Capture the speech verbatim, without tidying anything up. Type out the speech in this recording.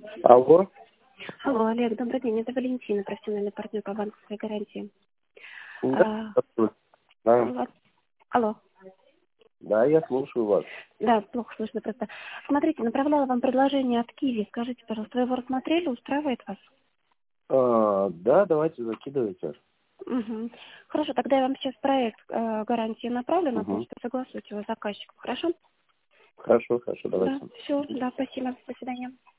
Алло. Алло, Олег, добрый день. Это Валентина, профессиональный партнер по банковской гарантии. Да, А, да, вот. Алло. да, я слушаю вас. Да, плохо слышно просто. Смотрите, направляла вам предложение от Киви. Скажите, пожалуйста, вы его рассмотрели, устраивает вас? А, да, давайте закидывайте. Угу. Хорошо, тогда я вам сейчас проект э, гарантии направлю на Угу. почту, согласуйте его с заказчиком. Хорошо? Хорошо, хорошо, Да, давайте. все, да, спасибо. До свидания.